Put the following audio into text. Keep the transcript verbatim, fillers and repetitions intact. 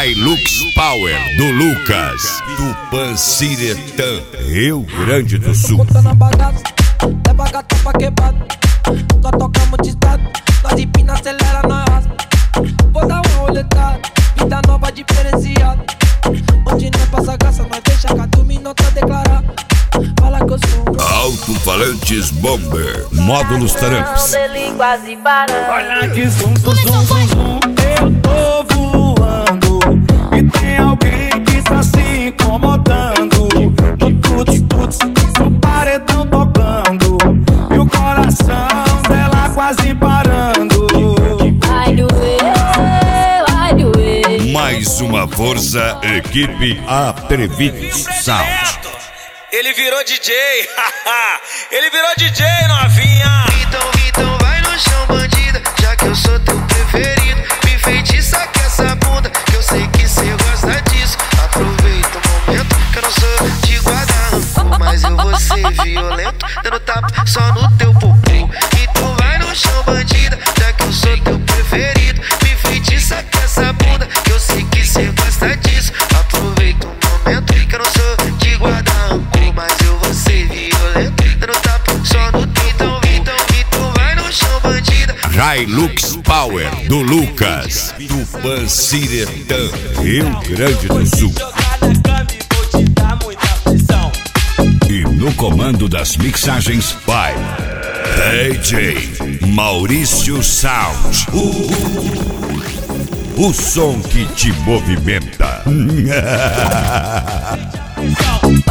Hilux Power do Lucas, Tupã Ciretã, Rio Grande do Sul. Botando a bagaça, leva a gata pra quebrada. Nós tocamos de estado, nós empina, acelera, nós raspa. Vou dar uma roletada, vida nova diferenciada. Onde nós passa graça, nós deixa cada minuto declarar. Fala que eu sou Alto-falantes Bomber, módulos Taramps. Ele quase parando. Olha que zum, zum, zum, zum, zum. Eu tô voando e tem alguém que tá se incomodando. No tuts, tuts, no paredão tocando e o coração dela quase parando. Vai doer, vai doer. Mais uma força, equipe Atrevidos Sound. Ele virou D J, ele virou D J, novinha. Então, então vai no chão, bandida, já que eu sou teu preferido. Me feitiça com essa bunda, que eu sei que cê gosta disso. Aproveita o momento, que eu não sou de guarda-roupa, mas eu vou ser violento, dando tapa só no teu popô. Então vai no chão, bandida, já que eu sou teu preferido. Me feitiça com essa bunda, que eu sei que cê gosta disso. Aproveita o momento, que eu não sou de guarda-roupa, mas eu vou ser violento, dando tapa só no teu. Então, então, então vai no chão, bandida. Hilux Power do Lucas, Tupã Ciretã, Rio Grande do Sul. E no comando das mixagens vai D J Maurício Sound. O, o som que te movimenta.